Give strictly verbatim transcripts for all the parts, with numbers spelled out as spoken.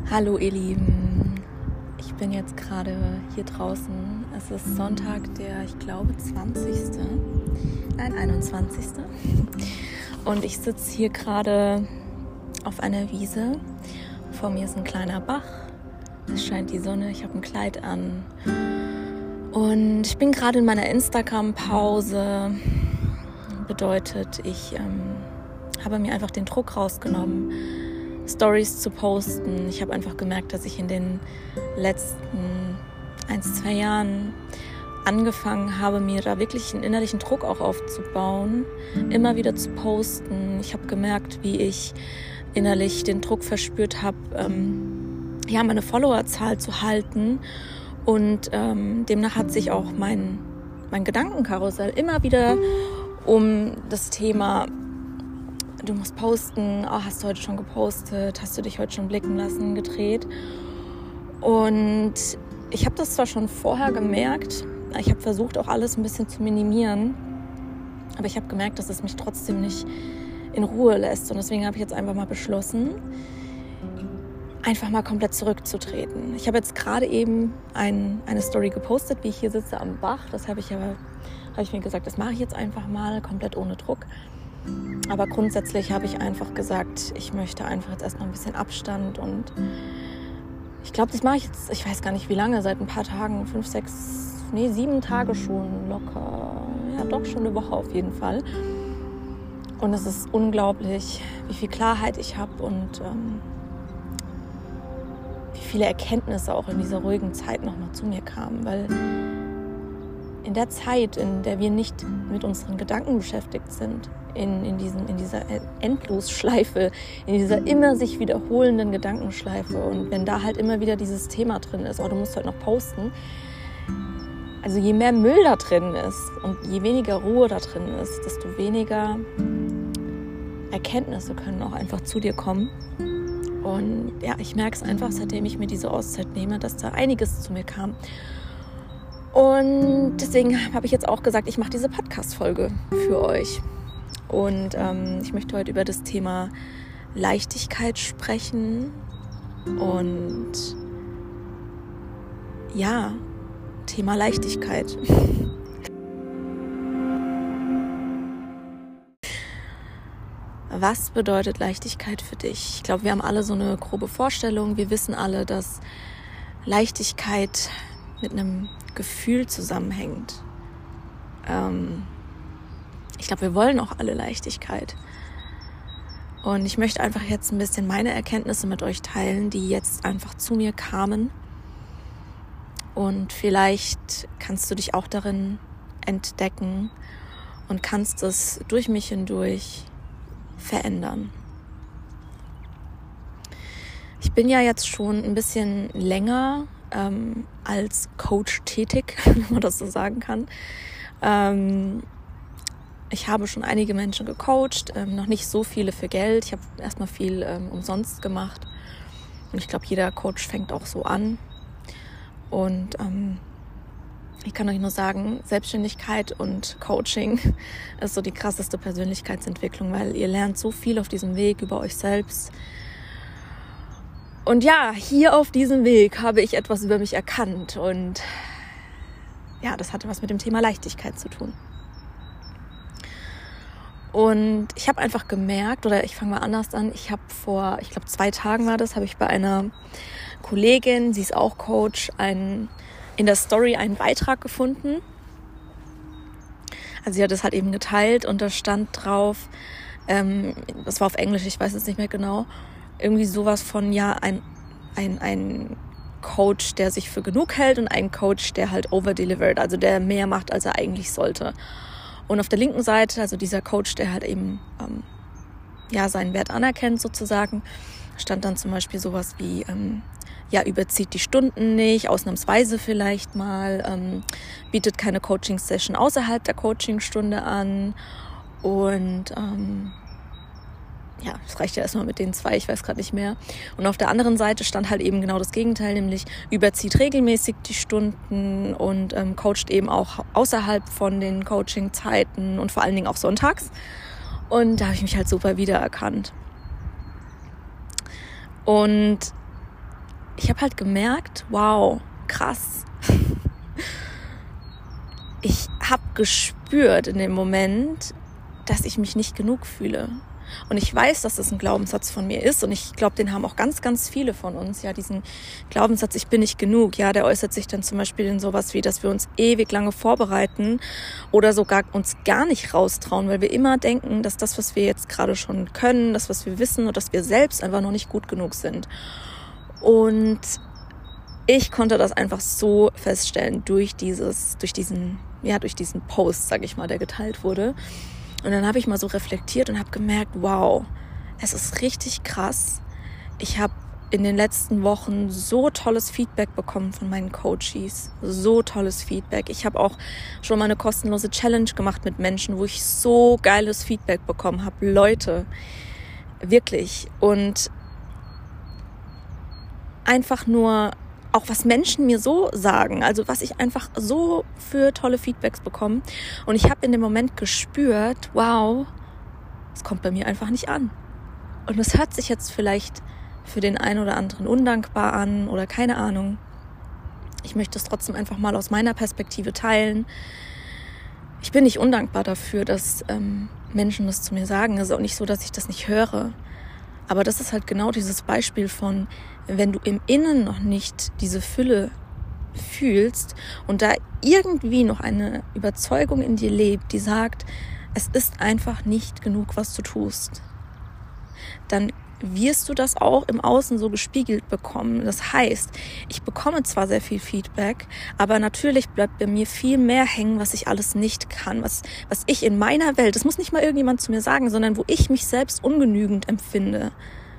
Hallo ihr Lieben, ich bin jetzt gerade hier draußen. Es ist Sonntag, der, ich glaube, zwanzigste Nein, einundzwanzigste Und ich sitze hier gerade auf einer Wiese. Vor mir ist ein kleiner Bach. Es scheint die Sonne, ich habe ein Kleid an. Und ich bin gerade in meiner Instagram-Pause. Bedeutet, ich ähm, habe mir einfach den Druck rausgenommen, Stories zu posten. Ich habe einfach gemerkt, dass ich in den letzten ein, zwei Jahren angefangen habe, mir da wirklich einen innerlichen Druck auch aufzubauen, immer wieder zu posten. Ich habe gemerkt, wie ich innerlich den Druck verspürt habe, ähm, ja, meine Followerzahl zu halten. Und ähm, demnach hat sich auch mein, mein Gedankenkarussell immer wieder um das Thema: Du musst posten, oh, hast du heute schon gepostet, hast du dich heute schon blicken lassen, gedreht. Und ich habe das zwar schon vorher gemerkt, ich habe versucht auch alles ein bisschen zu minimieren, aber ich habe gemerkt, dass es mich trotzdem nicht in Ruhe lässt. Und deswegen habe ich jetzt einfach mal beschlossen, einfach mal komplett zurückzutreten. Ich habe jetzt gerade eben ein, eine Story gepostet, wie ich hier sitze am Bach. Das habe ich aber, habe ich mir gesagt, das mache ich jetzt einfach mal, komplett ohne Druck. Aber grundsätzlich habe ich einfach gesagt, ich möchte einfach jetzt erstmal ein bisschen Abstand. Und ich glaube, das mache ich jetzt, ich weiß gar nicht wie lange, seit ein paar Tagen, fünf, sechs, nee, sieben Tage schon locker. Ja, doch schon eine Woche auf jeden Fall. Und es ist unglaublich, wie viel Klarheit ich habe und ähm, wie viele Erkenntnisse auch in dieser ruhigen Zeit nochmal zu mir kamen. Weil in der Zeit, in der wir nicht mit unseren Gedanken beschäftigt sind, in, in, diesen, in dieser Endlosschleife, in dieser immer sich wiederholenden Gedankenschleife, und wenn da halt immer wieder dieses Thema drin ist, oh, du musst heute noch posten, also je mehr Müll da drin ist und je weniger Ruhe da drin ist, desto weniger Erkenntnisse können auch einfach zu dir kommen. Und ja, ich merke es einfach, seitdem ich mir diese Auszeit nehme, dass da einiges zu mir kam. Und deswegen habe ich jetzt auch gesagt, ich mache diese Podcast-Folge für euch. Und ähm, ich möchte heute über das Thema Leichtigkeit sprechen. Und ja, Thema Leichtigkeit. Was bedeutet Leichtigkeit für dich? Ich glaube, wir haben alle so eine grobe Vorstellung. Wir wissen alle, dass Leichtigkeit mit einem Gefühl zusammenhängt. Ähm, ich glaube, wir wollen auch alle Leichtigkeit. Und ich möchte einfach jetzt ein bisschen meine Erkenntnisse mit euch teilen, die jetzt einfach zu mir kamen. Und vielleicht kannst du dich auch darin entdecken und kannst es durch mich hindurch verändern. Ich bin ja jetzt schon ein bisschen länger ähm, als Coach tätig, wenn man das so sagen kann. Ähm, ich habe schon einige Menschen gecoacht, ähm, noch nicht so viele für Geld. Ich habe erstmal viel ähm, umsonst gemacht. Und ich glaube, jeder Coach fängt auch so an. Und ähm, ich kann euch nur sagen, Selbstständigkeit und Coaching ist so die krasseste Persönlichkeitsentwicklung, weil ihr lernt so viel auf diesem Weg über euch selbst. Und ja, hier auf diesem Weg habe ich etwas über mich erkannt. Und ja, das hatte was mit dem Thema Leichtigkeit zu tun. Und ich habe einfach gemerkt, oder ich fange mal anders an, ich habe vor, ich glaube zwei Tagen war das, habe ich bei einer Kollegin, sie ist auch Coach, einen, in der Story einen Beitrag gefunden. Also sie hat es halt eben geteilt und da stand drauf, ähm, das war auf Englisch, ich weiß es nicht mehr genau, irgendwie sowas von, ja, ein, ein, ein Coach, der sich für genug hält und ein Coach, der halt overdelivert, also der mehr macht, als er eigentlich sollte. Und auf der linken Seite, also dieser Coach, der halt eben ähm, ja seinen Wert anerkennt sozusagen, stand dann zum Beispiel sowas wie, ähm, ja, überzieht die Stunden nicht, ausnahmsweise vielleicht mal, ähm, bietet keine Coaching-Session außerhalb der Coachingstunde an und ähm, ja, das reicht ja erstmal mit den zwei, ich weiß gerade nicht mehr. Und auf der anderen Seite stand halt eben genau das Gegenteil, nämlich überzieht regelmäßig die Stunden und ähm, coacht eben auch außerhalb von den Coaching-Zeiten und vor allen Dingen auch sonntags. Und da habe ich mich halt super wiedererkannt. Und ich habe halt gemerkt, wow, krass. Ich habe gespürt in dem Moment, dass ich mich nicht genug fühle. Und ich weiß, dass das ein Glaubenssatz von mir ist. Und ich glaube, den haben auch ganz, ganz viele von uns. Ja, diesen Glaubenssatz, ich bin nicht genug. Ja, der äußert sich dann zum Beispiel in sowas wie, dass wir uns ewig lange vorbereiten oder sogar uns gar nicht raustrauen, weil wir immer denken, dass das, was wir jetzt gerade schon können, das, was wir wissen und dass wir selbst einfach noch nicht gut genug sind. Und ich konnte das einfach so feststellen durch dieses, durch diesen, ja, durch diesen Post, sag ich mal, der geteilt wurde. Und dann habe ich mal so reflektiert und habe gemerkt, wow, es ist richtig krass. Ich habe in den letzten Wochen so tolles Feedback bekommen von meinen Coaches. So tolles Feedback. Ich habe auch schon mal eine kostenlose Challenge gemacht mit Menschen, wo ich so geiles Feedback bekommen habe. Leute, wirklich. Und einfach nur auch was Menschen mir so sagen, also was ich einfach so für tolle Feedbacks bekomme. Und ich habe in dem Moment gespürt, wow, es kommt bei mir einfach nicht an. Und es hört sich jetzt vielleicht für den einen oder anderen undankbar an oder keine Ahnung. Ich möchte es trotzdem einfach mal aus meiner Perspektive teilen. Ich bin nicht undankbar dafür, dass ähm, Menschen das zu mir sagen. Es ist auch nicht so, dass ich das nicht höre. Aber das ist halt genau dieses Beispiel von, wenn du im Innen noch nicht diese Fülle fühlst und da irgendwie noch eine Überzeugung in dir lebt, die sagt, es ist einfach nicht genug, was du tust, dann wirst du das auch im Außen so gespiegelt bekommen. Das heißt, ich bekomme zwar sehr viel Feedback, aber natürlich bleibt bei mir viel mehr hängen, was ich alles nicht kann, was, was ich in meiner Welt, das muss nicht mal irgendjemand zu mir sagen, sondern wo ich mich selbst ungenügend empfinde.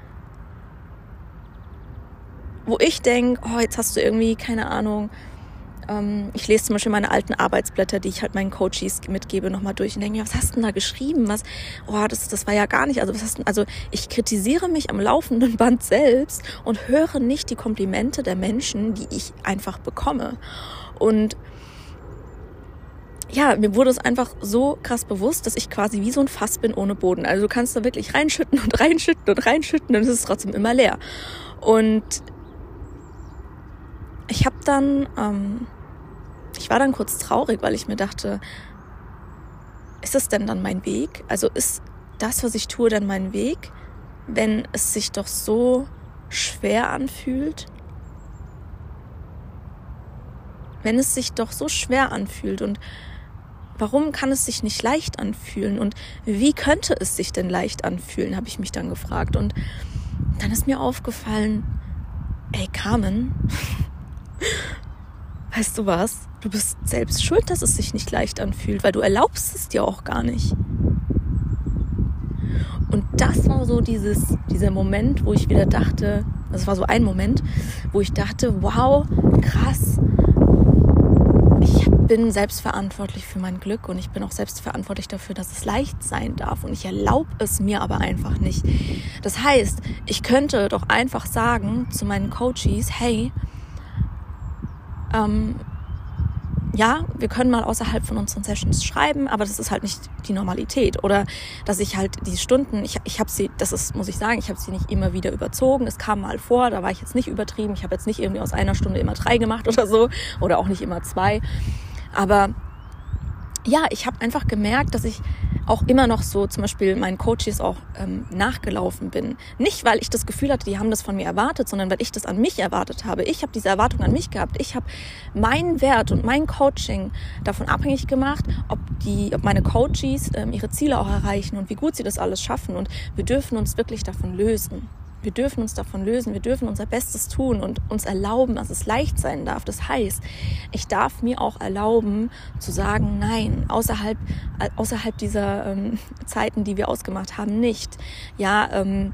Wo ich denke, oh, jetzt hast du irgendwie, keine Ahnung, ähm, ich lese zum Beispiel meine alten Arbeitsblätter, die ich halt meinen Coaches mitgebe, nochmal durch und denke mir, was hast du denn da geschrieben? Was, oh, das, das war ja gar nicht, also was hast du, also ich kritisiere mich am laufenden Band selbst und höre nicht die Komplimente der Menschen, die ich einfach bekomme. Und ja, mir wurde es einfach so krass bewusst, dass ich quasi wie so ein Fass bin ohne Boden. Also du kannst da wirklich reinschütten und reinschütten und reinschütten und es ist trotzdem immer leer. Und ich habe dann, ähm, ich war dann kurz traurig, weil ich mir dachte, ist es denn dann mein Weg? Also ist das, was ich tue, dann mein Weg, wenn es sich doch so schwer anfühlt? Wenn es sich doch so schwer anfühlt und warum kann es sich nicht leicht anfühlen? Und wie könnte es sich denn leicht anfühlen, habe ich mich dann gefragt. Und dann ist mir aufgefallen, ey Carmen, weißt du was? Du bist selbst schuld, dass es sich nicht leicht anfühlt, weil du erlaubst es dir auch gar nicht. Und das war so dieses, dieser Moment, wo ich wieder dachte, das war so ein Moment, wo ich dachte, wow, krass, ich bin selbstverantwortlich für mein Glück und ich bin auch selbstverantwortlich dafür, dass es leicht sein darf und ich erlaube es mir aber einfach nicht. Das heißt, ich könnte doch einfach sagen zu meinen Coaches, hey, Ähm, ja, wir können mal außerhalb von unseren Sessions schreiben, aber das ist halt nicht die Normalität. Oder dass ich halt die Stunden, ich, ich habe sie, das ist, muss ich sagen, ich habe sie nicht immer wieder überzogen. Es kam mal vor, da war ich jetzt nicht übertrieben. Ich habe jetzt nicht irgendwie aus einer Stunde immer drei gemacht oder so oder auch nicht immer zwei. Aber ja, ich habe einfach gemerkt, dass ich auch immer noch so zum Beispiel meinen Coaches auch ähm, nachgelaufen bin. Nicht, weil ich das Gefühl hatte, die haben das von mir erwartet, sondern weil ich das an mich erwartet habe. Ich habe diese Erwartung an mich gehabt. Ich habe meinen Wert und mein Coaching davon abhängig gemacht, ob die, ob meine Coaches ähm, ihre Ziele auch erreichen und wie gut sie das alles schaffen. Und wir dürfen uns wirklich davon lösen. Wir dürfen uns davon lösen, wir dürfen unser Bestes tun und uns erlauben, dass es leicht sein darf. Das heißt, ich darf mir auch erlauben zu sagen, nein, außerhalb, außerhalb dieser ähm, Zeiten, die wir ausgemacht haben, nicht. Ja, ähm,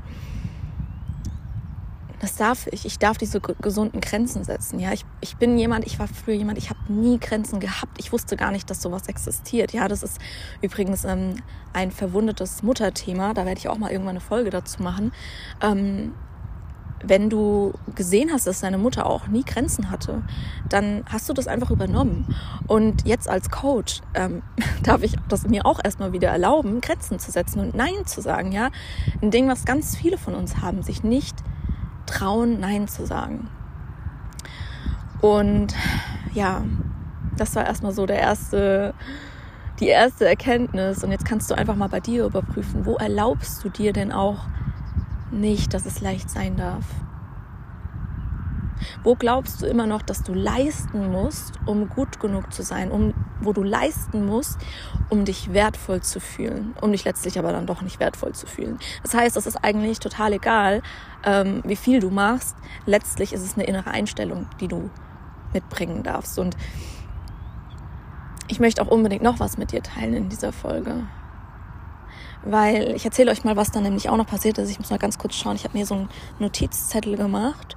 das darf ich. Ich darf diese gesunden Grenzen setzen. Ja, ich, ich bin jemand, ich war früher jemand, ich habe nie Grenzen gehabt. Ich wusste gar nicht, dass sowas existiert. Ja, das ist übrigens ähm, ein verwundetes Mutterthema. Da werde ich auch mal irgendwann eine Folge dazu machen. Ähm, wenn du gesehen hast, dass deine Mutter auch nie Grenzen hatte, dann hast du das einfach übernommen. Und jetzt als Coach ähm, darf ich das mir auch erstmal wieder erlauben, Grenzen zu setzen und Nein zu sagen. Ja, ein Ding, was ganz viele von uns haben, sich nicht trauen, Nein zu sagen. Und ja, das war erstmal so der erste, die erste Erkenntnis. Und jetzt kannst du einfach mal bei dir überprüfen, wo erlaubst du dir denn auch nicht, dass es leicht sein darf? Wo glaubst du immer noch, dass du leisten musst, um gut genug zu sein? Um, wo du leisten musst, um dich wertvoll zu fühlen, um dich letztlich aber dann doch nicht wertvoll zu fühlen. Das heißt, es ist eigentlich total egal, ähm, wie viel du machst. Letztlich ist es eine innere Einstellung, die du mitbringen darfst. Und ich möchte auch unbedingt noch was mit dir teilen in dieser Folge. Weil ich erzähle euch mal, was dann nämlich auch noch passiert ist. Ich muss mal ganz kurz schauen. Ich habe mir so einen Notizzettel gemacht.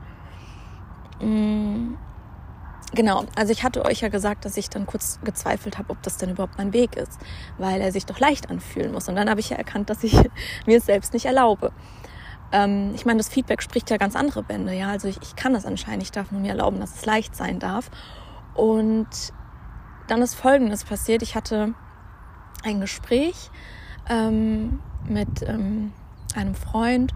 Genau, also ich hatte euch ja gesagt, dass ich dann kurz gezweifelt habe, ob das denn überhaupt mein Weg ist, weil er sich doch leicht anfühlen muss. Und dann habe ich ja erkannt, dass ich mir es selbst nicht erlaube. Ähm, ich meine, das Feedback spricht ja ganz andere Bände. Ja? Also ich, ich kann das anscheinend, ich darf nur mir erlauben, dass es leicht sein darf. Und dann ist Folgendes passiert. Ich hatte ein Gespräch ähm, mit ähm, einem Freund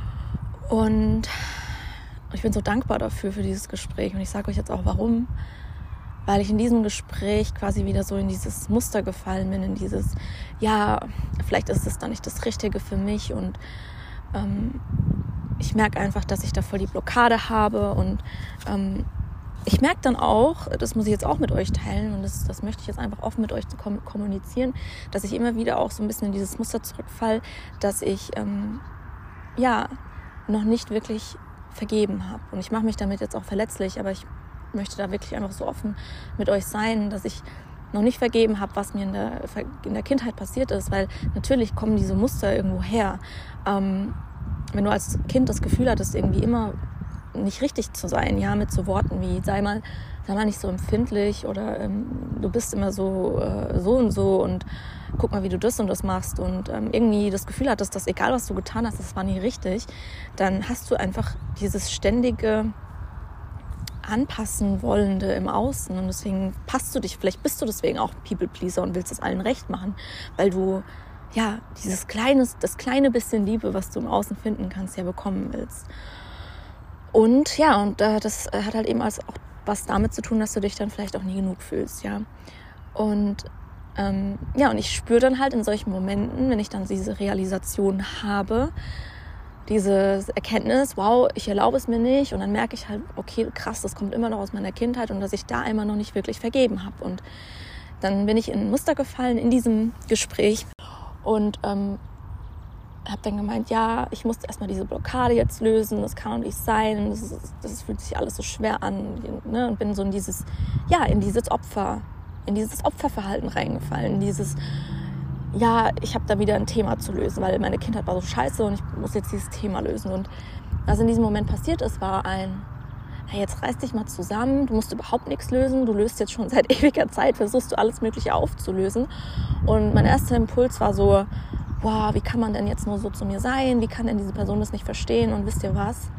und ich bin so dankbar dafür, für dieses Gespräch. Und ich sage euch jetzt auch, warum. Weil ich in diesem Gespräch quasi wieder so in dieses Muster gefallen bin, in dieses, ja, vielleicht ist es dann nicht das Richtige für mich. Und ähm, ich merke einfach, dass ich da voll die Blockade habe. Und ähm, ich merke dann auch, das muss ich jetzt auch mit euch teilen, und das, das möchte ich jetzt einfach offen mit euch kommunizieren, dass ich immer wieder auch so ein bisschen in dieses Muster zurückfalle, dass ich, ähm, ja, noch nicht wirklich vergeben habe. Und ich mache mich damit jetzt auch verletzlich, aber ich möchte da wirklich einfach so offen mit euch sein, dass ich noch nicht vergeben habe, was mir in der, in der Kindheit passiert ist, weil natürlich kommen diese Muster irgendwo her. Ähm, wenn du als Kind das Gefühl hattest, irgendwie immer nicht richtig zu sein, ja, mit so Worten wie sei mal, sei mal nicht so empfindlich oder ähm, du bist immer so, äh, so und so und guck mal, wie du das und das machst und ähm, irgendwie das Gefühl hattest, dass egal, was du getan hast, das war nie richtig, dann hast du einfach dieses ständige Anpassen wollende im Außen und deswegen passt du dich, vielleicht bist du deswegen auch People-Pleaser und willst es allen recht machen, weil du ja dieses kleines, das kleine bisschen Liebe, was du im Außen finden kannst, ja bekommen willst. Und ja, und äh, das hat halt eben auch was damit zu tun, dass du dich dann vielleicht auch nie genug fühlst, ja. Und ähm, ja, und ich spüre dann halt in solchen Momenten, wenn ich dann diese Realisation habe, diese Erkenntnis, wow, ich erlaube es mir nicht, und dann merke ich halt, okay, krass, das kommt immer noch aus meiner Kindheit und dass ich da immer noch nicht wirklich vergeben habe. Und dann bin ich in ein Muster gefallen in diesem Gespräch und ähm, habe dann gemeint, ja, ich muss erstmal diese Blockade jetzt lösen, das kann doch nicht sein, das, ist, das fühlt sich alles so schwer an, ne? Und bin so in dieses, ja, in dieses Opfer, in dieses Opferverhalten reingefallen, in dieses, ja, ich habe da wieder ein Thema zu lösen, weil meine Kindheit war so scheiße und ich muss jetzt dieses Thema lösen. Und was in diesem Moment passiert ist, war ein, hey, jetzt reiß dich mal zusammen, du musst überhaupt nichts lösen, du löst jetzt schon seit ewiger Zeit, versuchst du alles Mögliche aufzulösen. Und mein erster Impuls war so, wow, wie kann man denn jetzt nur so zu mir sein? Wie kann denn diese Person das nicht verstehen? Und wisst ihr was?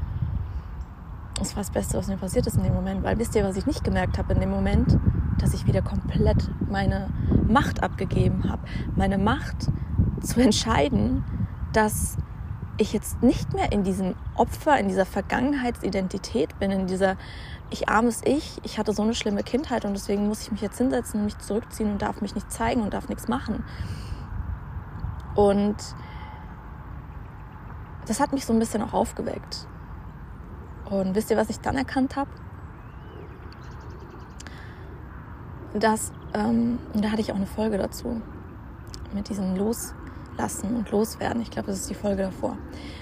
Das war das Beste, was mir passiert ist in dem Moment. Weil wisst ihr, was ich nicht gemerkt habe in dem Moment? Dass ich wieder komplett meine Macht abgegeben habe. Meine Macht zu entscheiden, dass ich jetzt nicht mehr in diesem Opfer, in dieser Vergangenheitsidentität bin, in dieser ich armes Ich, ich hatte so eine schlimme Kindheit und deswegen muss ich mich jetzt hinsetzen und mich zurückziehen und darf mich nicht zeigen und darf nichts machen. Und das hat mich so ein bisschen auch aufgeweckt. Und wisst ihr, was ich dann erkannt habe? Dass, ähm, und da hatte ich auch eine Folge dazu, mit diesem Loslassen und Loswerden. Ich glaube, das ist die Folge davor.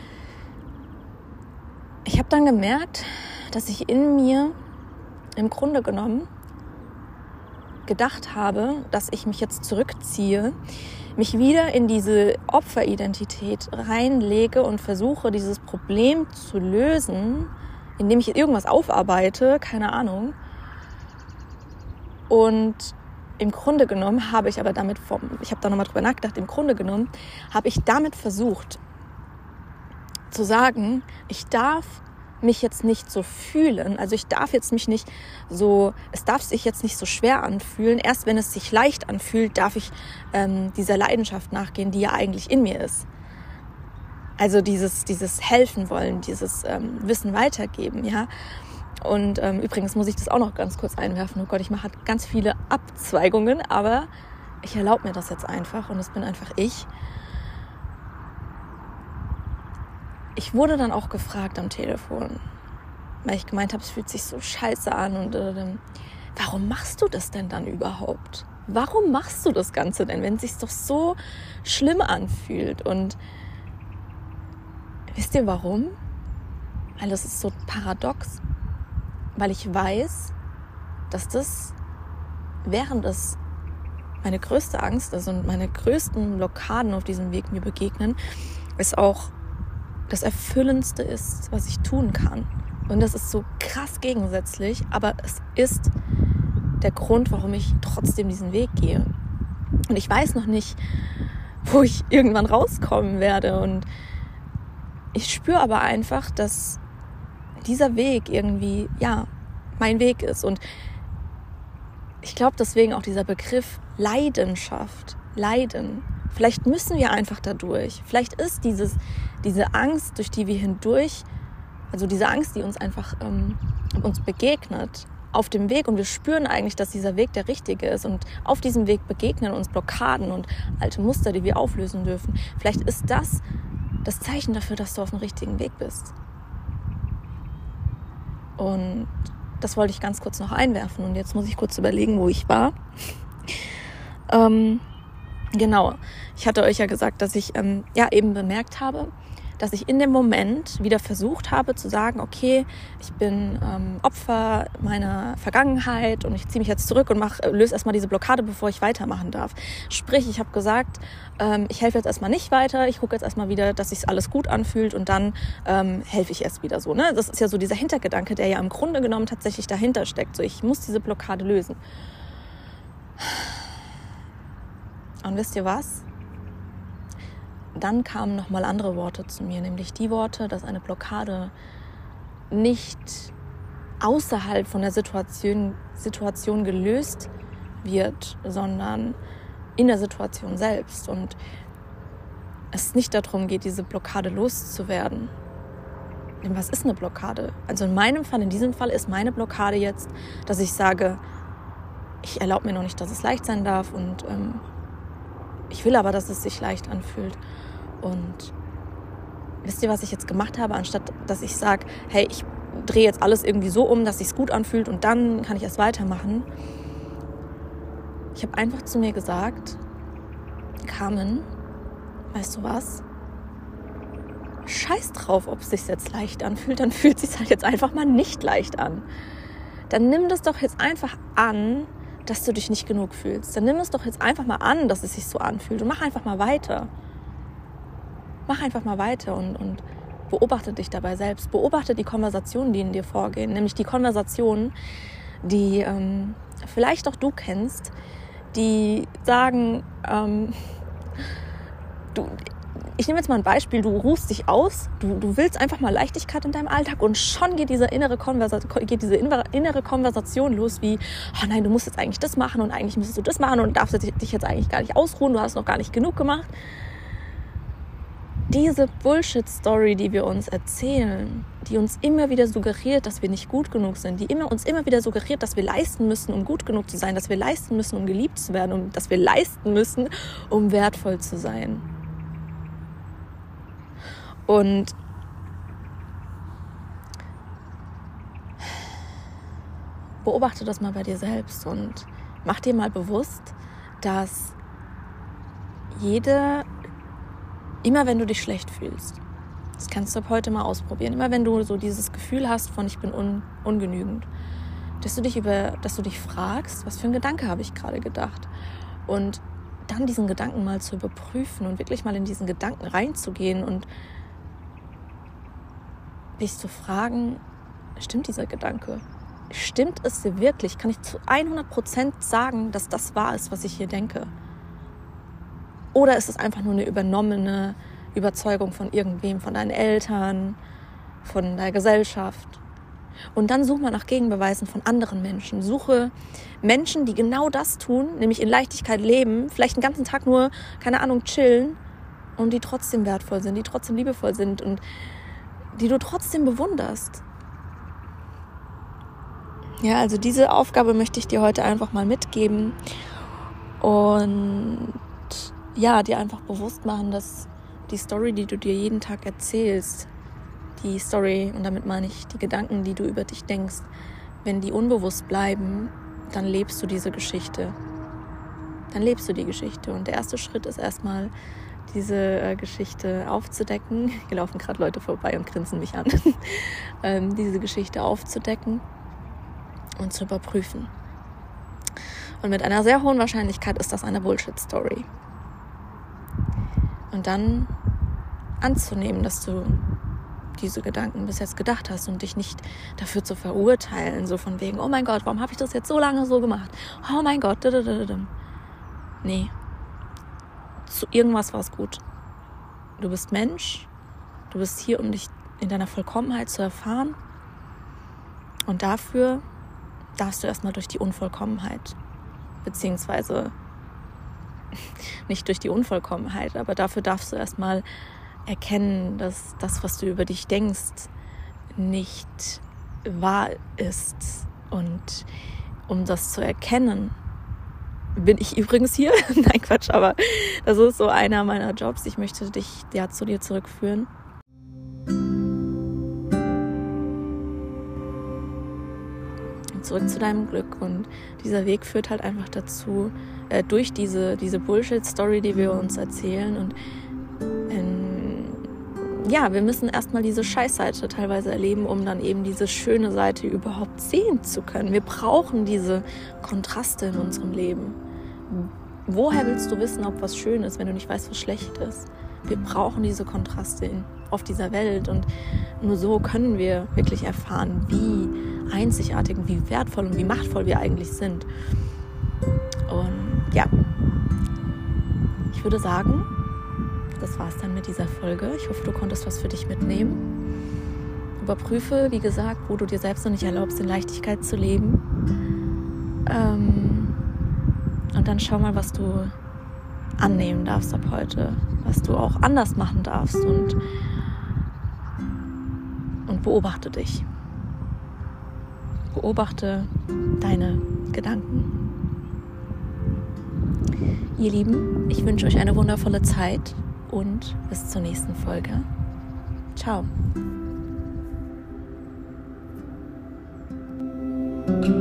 Ich habe dann gemerkt, dass ich in mir im Grunde genommen gedacht habe, dass ich mich jetzt zurückziehe, mich wieder in diese Opferidentität reinlege und versuche, dieses Problem zu lösen, indem ich irgendwas aufarbeite, keine Ahnung. Und im Grunde genommen habe ich aber damit, vom, ich habe da nochmal drüber nachgedacht, im Grunde genommen habe ich damit versucht zu sagen, ich darf mich jetzt nicht so fühlen, also ich darf jetzt mich nicht so, es darf sich jetzt nicht so schwer anfühlen, erst wenn es sich leicht anfühlt, darf ich ähm, dieser Leidenschaft nachgehen, die ja eigentlich in mir ist. Also dieses, dieses helfen wollen, dieses ähm, Wissen weitergeben, ja. Und ähm, übrigens muss ich das auch noch ganz kurz einwerfen. Oh Gott, ich mache ganz viele Abzweigungen, aber ich erlaube mir das jetzt einfach und es bin einfach ich. Ich wurde dann auch gefragt am Telefon, weil ich gemeint habe, es fühlt sich so scheiße an und äh, warum machst du das denn dann überhaupt? Warum machst du das Ganze denn, wenn es sich doch so schlimm anfühlt? Und wisst ihr warum? Weil das ist so paradox. Weil ich weiß, dass das, während es meine größte Angst ist und meine größten Blockaden auf diesem Weg mir begegnen, es auch das Erfüllendste ist, was ich tun kann. Und das ist so krass gegensätzlich, aber es ist der Grund, warum ich trotzdem diesen Weg gehe. Und ich weiß noch nicht, wo ich irgendwann rauskommen werde. Und ich spüre aber einfach, dass dieser Weg irgendwie, ja, mein Weg ist. Und ich glaube deswegen auch dieser Begriff Leidenschaft, Leiden. Vielleicht müssen wir einfach da durch. Vielleicht ist dieses, diese Angst, durch die wir hindurch, also diese Angst, die uns einfach ähm, uns begegnet, auf dem Weg und wir spüren eigentlich, dass dieser Weg der richtige ist und auf diesem Weg begegnen uns Blockaden und alte Muster, die wir auflösen dürfen. Vielleicht ist das das Zeichen dafür, dass du auf dem richtigen Weg bist. Und das wollte ich ganz kurz noch einwerfen und jetzt muss ich kurz überlegen, wo ich war. ähm, genau, ich hatte euch ja gesagt, dass ich ähm, ja eben bemerkt habe, dass ich in dem Moment wieder versucht habe zu sagen, okay, ich bin ähm, Opfer meiner Vergangenheit und ich ziehe mich jetzt zurück und mach, löse erstmal diese Blockade, bevor ich weitermachen darf. Sprich, ich habe gesagt, ähm, ich helfe jetzt erstmal nicht weiter, ich gucke jetzt erstmal wieder, dass sich alles gut anfühlt und dann ähm, helfe ich erst wieder so. Ne? Das ist ja so dieser Hintergedanke, der ja im Grunde genommen tatsächlich dahinter steckt. So, ich muss diese Blockade lösen. Und wisst ihr was? Dann kamen nochmal andere Worte zu mir, nämlich die Worte, dass eine Blockade nicht außerhalb von der Situation, Situation gelöst wird, sondern in der Situation selbst. Und es nicht darum geht, diese Blockade loszuwerden. Denn was ist eine Blockade? Also in meinem Fall, in diesem Fall ist meine Blockade jetzt, dass ich sage, ich erlaube mir noch nicht, dass es leicht sein darf und ähm, ich will aber, dass es sich leicht anfühlt. Und wisst ihr, was ich jetzt gemacht habe? Anstatt, dass ich sage, hey, ich drehe jetzt alles irgendwie so um, dass sich's gut anfühlt und dann kann ich erst weitermachen. Ich habe einfach zu mir gesagt, Carmen, weißt du was? Scheiß drauf, ob es sich jetzt leicht anfühlt, dann fühlt es sich halt jetzt einfach mal nicht leicht an. Dann nimm das doch jetzt einfach an, dass du dich nicht genug fühlst. Dann nimm es doch jetzt einfach mal an, dass es sich so anfühlt und mach einfach mal weiter. Mach einfach mal weiter und, und beobachte dich dabei selbst. Beobachte die Konversationen, die in dir vorgehen. Nämlich die Konversationen, die ähm, vielleicht auch du kennst, die sagen, ähm, du, ich nehme jetzt mal ein Beispiel, du ruhst dich aus, du, du willst einfach mal Leichtigkeit in deinem Alltag und schon geht diese innere, Konversa- geht diese innere Konversation los wie, oh nein, du musst jetzt eigentlich das machen und eigentlich müsstest du das machen und darfst dich jetzt eigentlich gar nicht ausruhen, du hast noch gar nicht genug gemacht. Diese Bullshit-Story, die wir uns erzählen, die uns immer wieder suggeriert, dass wir nicht gut genug sind, die immer, uns immer wieder suggeriert, dass wir leisten müssen, um gut genug zu sein, dass wir leisten müssen, um geliebt zu werden, um, dass wir leisten müssen, um wertvoll zu sein. Und beobachte das mal bei dir selbst und mach dir mal bewusst, dass jede Immer wenn du dich schlecht fühlst, das kannst du ab heute mal ausprobieren, immer wenn du so dieses Gefühl hast von ich bin un, ungenügend, dass du dich über, dass du dich fragst, was für ein Gedanke habe ich gerade gedacht und dann diesen Gedanken mal zu überprüfen und wirklich mal in diesen Gedanken reinzugehen und dich zu fragen, stimmt dieser Gedanke? Stimmt es dir wirklich? Kann ich zu hundert Prozent sagen, dass das wahr ist, was ich hier denke? Oder ist es einfach nur eine übernommene Überzeugung von irgendwem, von deinen Eltern, von der Gesellschaft? Und dann such mal nach Gegenbeweisen von anderen Menschen. Suche Menschen, die genau das tun, nämlich in Leichtigkeit leben, vielleicht den ganzen Tag nur, keine Ahnung, chillen und die trotzdem wertvoll sind, die trotzdem liebevoll sind und die du trotzdem bewunderst. Ja, also diese Aufgabe möchte ich dir heute einfach mal mitgeben und ja, dir einfach bewusst machen, dass die Story, die du dir jeden Tag erzählst, die Story, und damit meine ich die Gedanken, die du über dich denkst, wenn die unbewusst bleiben, dann lebst du diese Geschichte. Dann lebst du die Geschichte. Und der erste Schritt ist erstmal, diese äh, Geschichte aufzudecken. Hier laufen gerade Leute vorbei und grinsen mich an. ähm, diese Geschichte aufzudecken und zu überprüfen. Und mit einer sehr hohen Wahrscheinlichkeit ist das eine Bullshit-Story. Und dann anzunehmen, dass du diese Gedanken bis jetzt gedacht hast und dich nicht dafür zu verurteilen, so von wegen, oh mein Gott, warum habe ich das jetzt so lange so gemacht? Oh mein Gott, nee, zu irgendwas war es gut. Du bist Mensch, du bist hier, um dich in deiner Vollkommenheit zu erfahren, und dafür darfst du erstmal durch die Unvollkommenheit, beziehungsweise nicht durch die Unvollkommenheit, aber dafür darfst du erstmal erkennen, dass das, was du über dich denkst, nicht wahr ist. Und um das zu erkennen, bin ich übrigens hier. Nein, Quatsch, aber das ist so einer meiner Jobs. Ich möchte dich ja zu dir zurückführen. Zurück zu deinem Glück. Und dieser Weg führt halt einfach dazu, äh, durch diese, diese Bullshit-Story, die wir uns erzählen. Und ähm, ja, wir müssen erstmal diese Scheißseite teilweise erleben, um dann eben diese schöne Seite überhaupt sehen zu können. Wir brauchen diese Kontraste in unserem Leben. Woher willst du wissen, ob was schön ist, wenn du nicht weißt, was schlecht ist? Wir brauchen diese Kontraste in, auf dieser Welt, und nur so können wir wirklich erfahren, wie einzigartig und wie wertvoll und wie machtvoll wir eigentlich sind. Und ja, ich würde sagen, das war's dann mit dieser Folge. Ich hoffe, du konntest was für dich mitnehmen. Überprüfe, wie gesagt, wo du dir selbst noch nicht erlaubst, in Leichtigkeit zu leben. Ähm, und dann schau mal, was du annehmen darfst ab heute, was du auch anders machen darfst, und, und beobachte dich. Beobachte deine Gedanken. Ihr Lieben, ich wünsche euch eine wundervolle Zeit und bis zur nächsten Folge. Ciao.